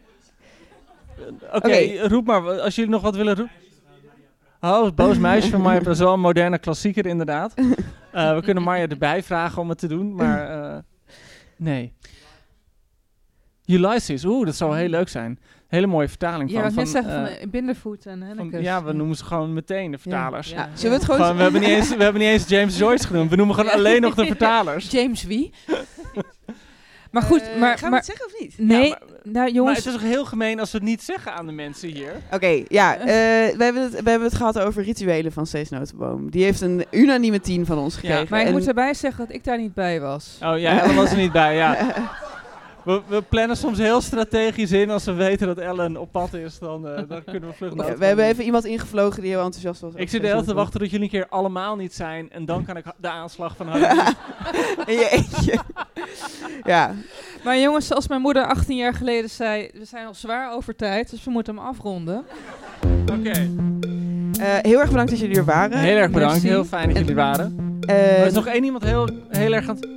Oké, roep maar. Als jullie nog wat willen roepen. Oh, boos meisje van Marja. Dat is wel een moderne klassieker, inderdaad. We kunnen Marja erbij vragen om het te doen, maar nee. Ulysses, dat zou wel heel leuk zijn. Hele mooie vertaling van. Ja, ik net zeggen van Bindervoet en Hennekes. Ja, we noemen ze gewoon meteen de vertalers. Ja. Zullen we het gewoon... we hebben niet eens James Joyce genoemd. We noemen gewoon alleen nog de vertalers. James wie? Maar goed, gaan we het zeggen of niet? Nee, ja, nou jongens... Maar het is toch heel gemeen als we het niet zeggen aan de mensen hier? Oké, we hebben het gehad over rituelen van Cees Notenboom. Die heeft een unanieme 10 van ons gekregen. Ja, maar ik moet erbij zeggen dat ik daar niet bij was. Oh ja, Ellen was er niet bij, ja. We plannen soms heel strategisch in. Als we weten dat Ellen op pad is, dan kunnen we vlug naar we hebben even iemand ingevlogen die heel enthousiast was. Ik zit de hele tijd te wachten tot jullie een keer allemaal niet zijn. En dan kan ik de aanslag van houden. In je eentje. Ja. Maar jongens, zoals mijn moeder 18 jaar geleden zei, we zijn al zwaar over tijd, dus we moeten hem afronden. Oké. Heel erg bedankt dat jullie er waren. Heel erg bedankt, heel fijn dat jullie waren. Er is nog één iemand heel erg aan het...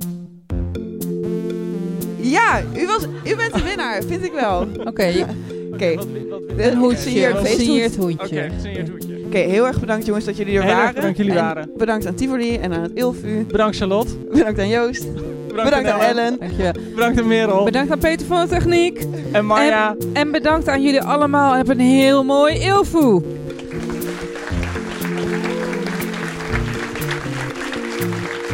Ja, u bent de winnaar, vind ik wel. Oké. Een hoedje. Een gesigneerd hoedje. Oké, gesigneerd hoedje. Oké, heel erg bedankt jongens dat jullie er waren. Bedankt dat jullie waren. Bedankt aan Tivoli en aan het Ilfu. Bedankt Charlotte. Bedankt aan Joost. Bedankt aan Ellen. Dankjewel. Bedankt aan Merel. Bedankt aan Peter van de Techniek. En Marja. En bedankt aan jullie allemaal. Heb een heel mooi Ilfu.